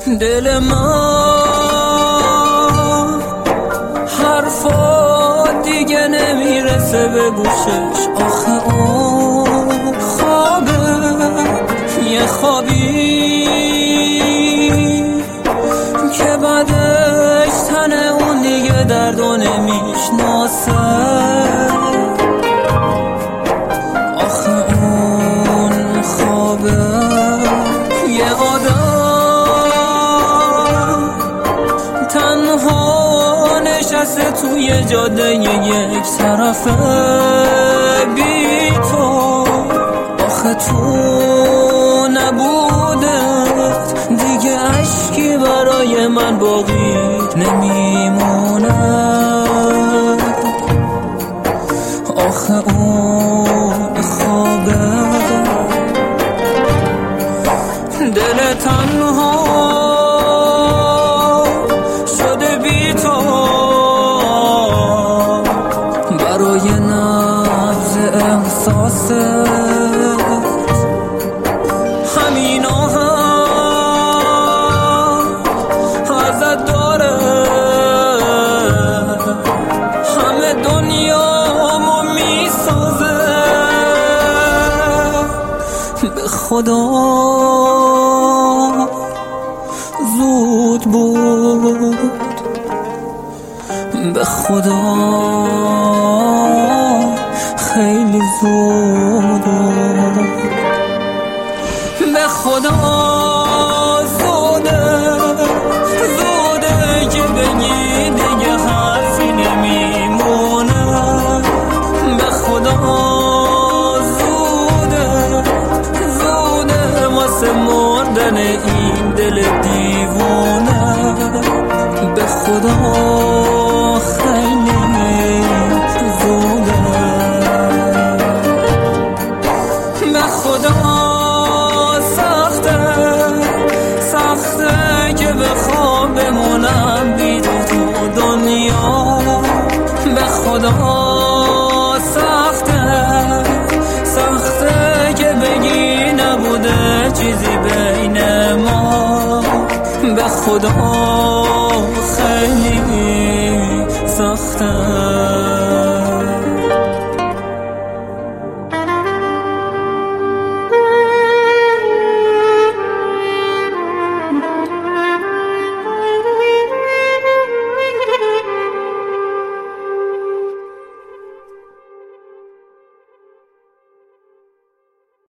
دل من حرفا دیگه نمیرسه به گوشش. آخه اون خوابه، یه خوابی که بعدش تن اون دیگه دردو نمیشناسه. آخه اون خوابه، یه آدم تنها نشسته توی جاده یک طرفه بی تو. آخه تو نبودت دیگه اشکی برای من باقی نمیمونه. آخه اون خوابه، دل تنها شده بی تو برای نبض احساسه. همینا هم ازت داره، همه دنیامو میسازه. به خدا زود بود، به خدا خیلی زود بود، به خدا زوده که بگی دیگه حرفی نمیمونه. به خدا زوده واسه مردن این دل دیوونه. به خدا خیلی زوده، به خدا سخته که بخوام بمونم بی تو دنیا. به خدا سخته که بگی نبوده چیزی بین ما. به خدا خیلی سخته.